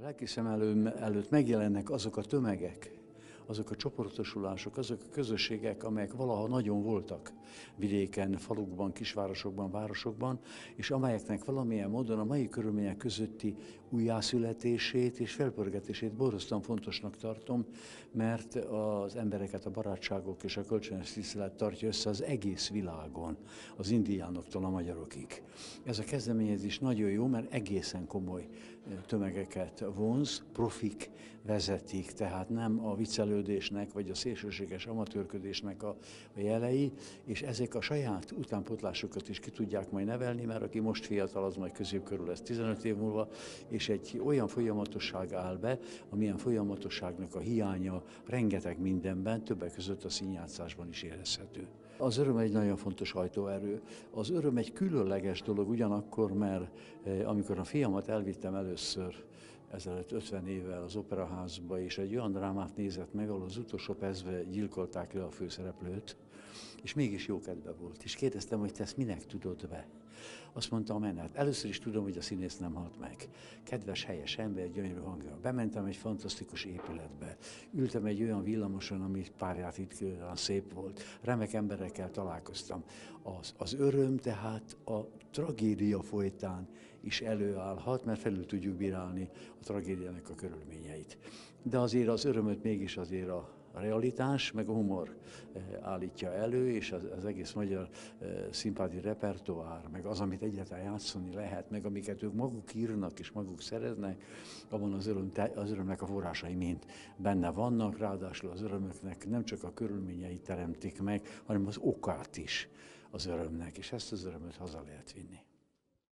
lelki szem előtt megjelennek azok a tömegek, azok a csoportosulások, azok a közösségek, amelyek valaha nagyon voltak vidéken, falukban, kisvárosokban, városokban, és amelyeknek valamilyen módon a mai körülmények közötti újjászületését és felpörgetését borzasztóan fontosnak tartom, mert az embereket a barátságok és a kölcsönös tisztelet tartja össze az egész világon, az indiánoktól a magyarokig. Ez a kezdeményezés nagyon jó, mert egészen komoly tömegeket vonz, profik vezetik, tehát nem a viccelődésnek vagy a szélsőséges amatőrködésnek a jelei, és ezek a saját utánpótlásokat is ki tudják majd nevelni, mert aki most fiatal, az majd középkörül lesz 15 év múlva, és egy olyan folyamatosság áll be, amilyen folyamatosságnak a hiánya rengeteg mindenben, többek között a színjátszásban is érezhető. Az öröm egy nagyon fontos hajtóerő. Az öröm egy különleges dolog ugyanakkor, mert amikor a fiamat elvittem először ezelőtt 50 évvel az operaházba, és egy olyan drámát nézett meg, ahol az utolsó percben gyilkolták le a főszereplőt, és mégis jó kedve volt. És kérdeztem, hogy te ezt minek tudod be? Azt mondta a menet. Először is tudom, hogy a színész nem halt meg. Kedves, helyes ember, gyönyörű hangja. Bementem egy fantasztikus épületbe. Ültem egy olyan villamoson, ami párját ritkán szép volt. Remek emberekkel találkoztam. Az öröm tehát a tragédia folytán is előállhat, mert felül tudjuk bírálni a tragédiának a körülményeit. De azért az örömöt mégis azért a realitás, meg a humor állítja elő, és az egész magyar színpadi repertoár, meg az, amit egyáltalán játszani lehet, meg amiket ők maguk írnak és maguk szereznek, abban az örömnek a forrásai mind benne vannak, ráadásul az örömöknek nem csak a körülményeit teremtik meg, hanem az okát is az örömnek, és ezt az örömöt haza lehet vinni.